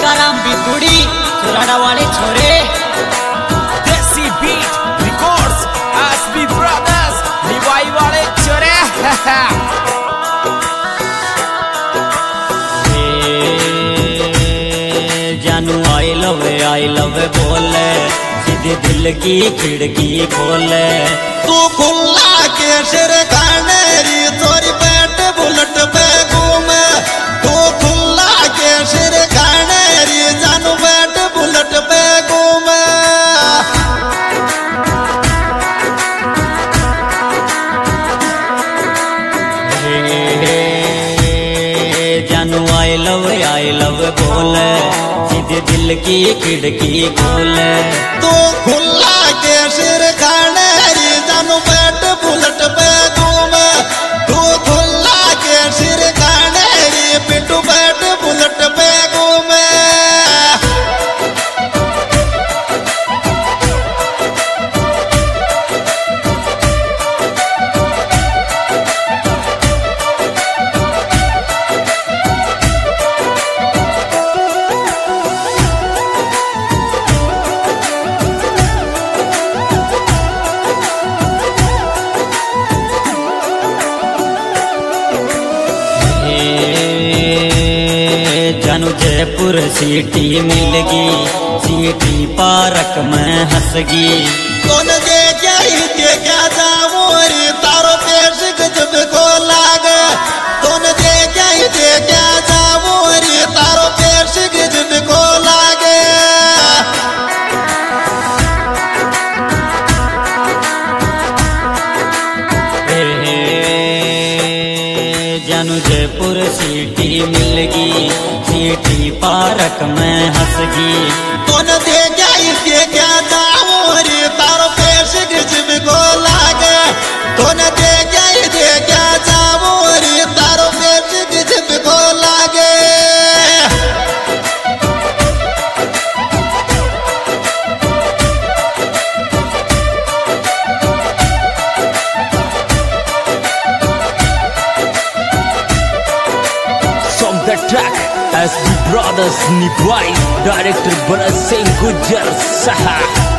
टीकाराम बितुड़ी चोराड़ा वाले छोरे Desi beat records SB brothers Niwai वाले छोरे जानू आई लव बोले सीधे दिल की खिड़की खोले तू खुला के सिर खाने री तोरी बैठ बुलेट पे घूमे तू खुला के सिर खाने री जानू बैठ बुलेट पे घूमे जानू आई लव बोले सीधे दिल की खिड़की खोले तू खुला के सिर खाने री जानू बैठ बुलेट पे घूमे तू खुला के सिर खाने री पिटू बैठ बुलेट पे घूमे जानू जयपुर सिटी मिलगी सिटी पार्क में हंसगी कौन दे क्या जाऊं रे तारो पेश गजब को लागे कौन दे क्या जाऊं रे तारो पेश गजब को लागे जानू जयपुर सिटी मिलगी सिटी पार्क में हंसगी कौन दे क्या जाऊं रे तारो पेश गजब को लागे कौन दे क्या जाऊं रे तारो पेश गजब को लागे From the track SB Brothers Niwai director Bharat Singh Gujjar साहा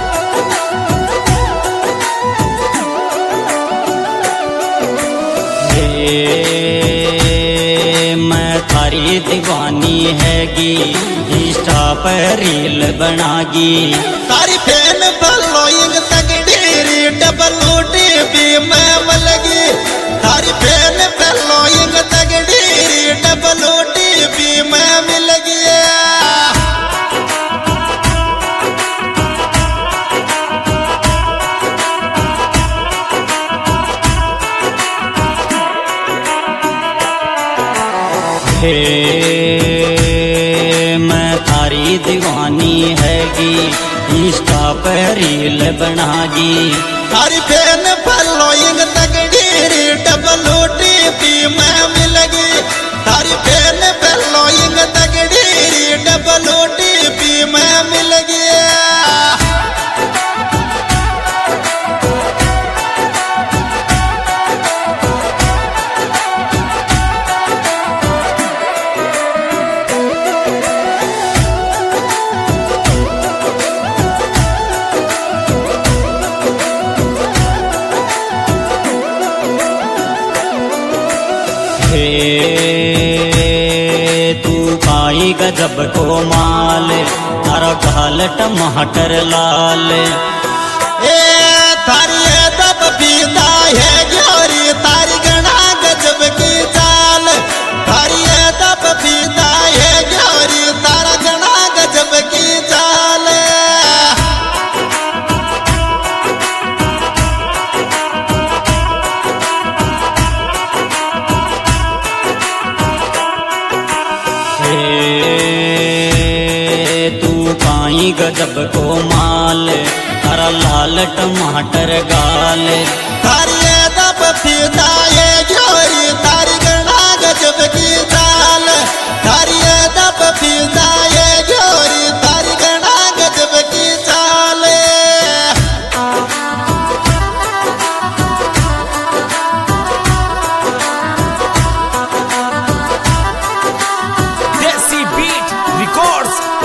मैं थारी दीवानी हैगी इंस्टा पर रील बनागी तारी फैन फॉलोइंग तगड़ी री डबल टीवी में मलगी तारी फैन फॉलोइंग तगड़ी री डबल टीवी में मिल गया मैं थारी दीवानी हैगी इंस्टा पर रील बनागी तारी फैन फॉलोइंग तगड़ी री डबल टीवी में मिल गई तारी फैन फॉलोइंग तगड़ी री डबल टीवी में मिल गया तू पाई गजब को माल तारा गाल टमाटर लाल ए तारी दब पीता है ग्योरी तारी गणा गजब की चाल तारी दब पीता है ग्योरी तारा गणा गजब की चाल तू पाई गजब को माल तारा लाल टमाटर गाल तारी दब पीता है ग्योरी तारी गणा गजब की चाल तारी दब पीता है ग्योरी तारी गणा गजब की चाल देसी बीट रिकॉर्ड्स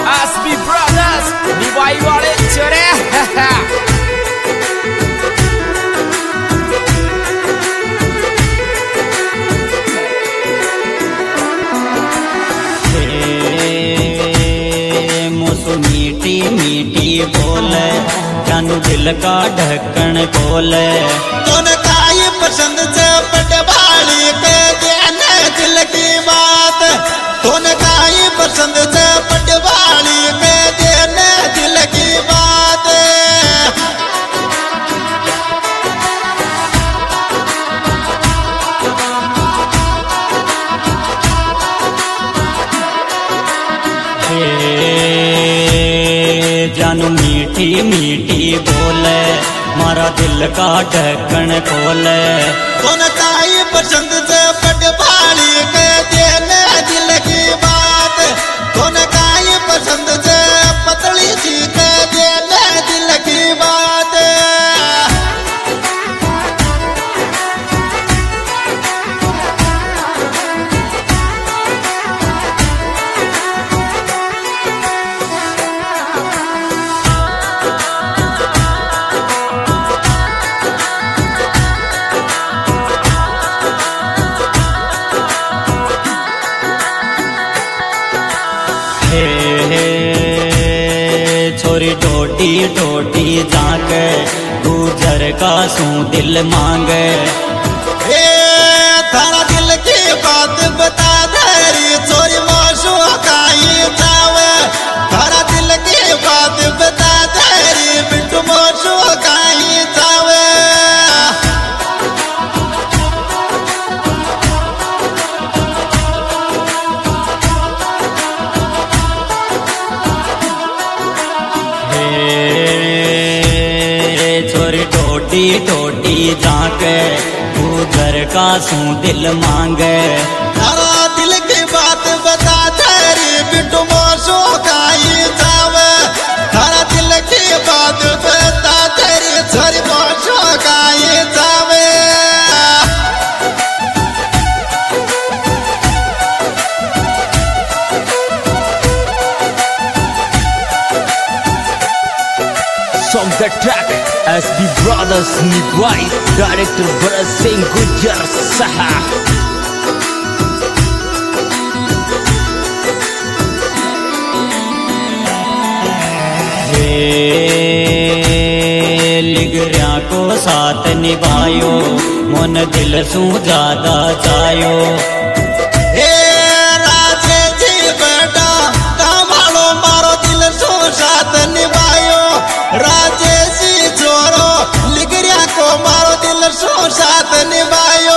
दिल का ढक्कन खोले। तूने काई पसंद से पटवाली के देने दिल की बात, तूने काई पसंद से पटवाली के देने दिल की बात। जानू मीठी मीठी बोले, मारा दिल का ढक्कन खोले। कौन काई पसंद से पटवाली के देने दिल की बात, कौन काई पसंद से पतली सी के देने दिल की बात। छोरी टोटी टोटी जाके गुजर का सू दिल मांगे। ए थारा दिल की बात बता दे छोरी मोशो काई जावे, थारा दिल की बात बता दे बिट्टू मोशो काई जावे। छोरी टोटी टोटी जाके गुजर का सू दिल मांगे। थारा दिल की बात बता दे बिट्टू मोशो काई जावे, थारा दिल की बात बता दे छोरी मोशो काई जावे। From the track SB Brothers Nibhai, director Bharat Singh Gujjar Saha. लिगरिया को साथ निभायो, मन दिल सू ज्यादा चायो। हे राजे जी बेटा कमालो मारो दिल सो साथ निभायो, राजे जी छोरो लिगरिया को मारो दिल सो साथ निभायो।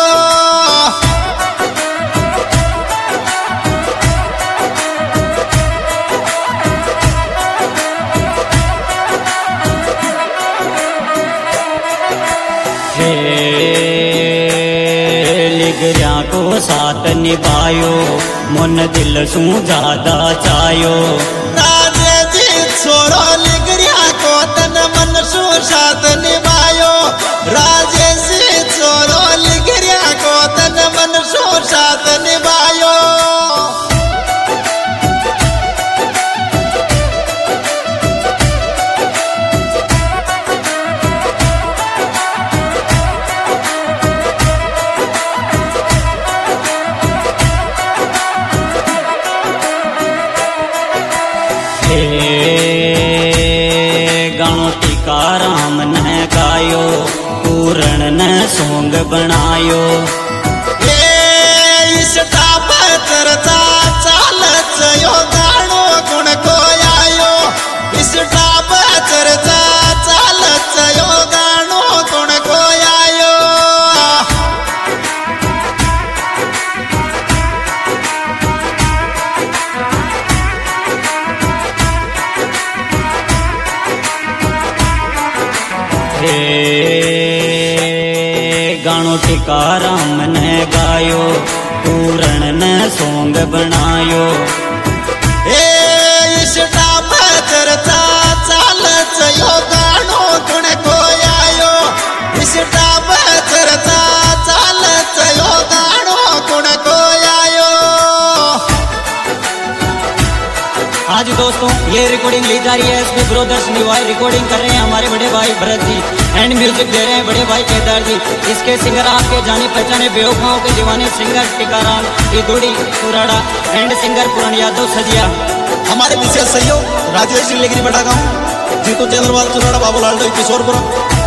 लिगरिया को साथ निभायो, मन दिल सू ज्यादा चायो। राजे जी छोरो लिगरिया को तन मन सो साथ निभायो, राजे जी छोरो लिगरिया को तन मन सो साथ निभायो। गानो टीकाराम ने गायो, पूरण ने सोंग बनायो। इस टाप चर्चा चालच यो गाणो गुण को आयो, इस टाप चर्चा चालच यो गाणो गुण को आयो। गानो टीकाराम ने गायो, पूरण ने सोंग बनायो। इस टाप चर्चा चालच यो गाणो गुण को आयो, इस टाप चर्चा चालच यो गाणो गुण को आयो। आज दोस्तों ये रिकॉर्डिंग ली जा रही है एसबी ब्रदर्स निभाई, रिकॉर्डिंग कर रहे हैं हमारे बड़े भाई भरत जी एंड म्यूजिक दे रहे हैं बड़े भाई केदार जी। इसके सिंगर आपके जाने पहचाने बेवफाओं के दीवाने singer Tikaram Idudi Purada and singer Puran Yadav सजिया। हमारे विशेष सहयोग राजेश लिगरी बड़ा गाँव। जीतू चंद्रपाल चुनाड़ा बाबूलाल किशोरपुरा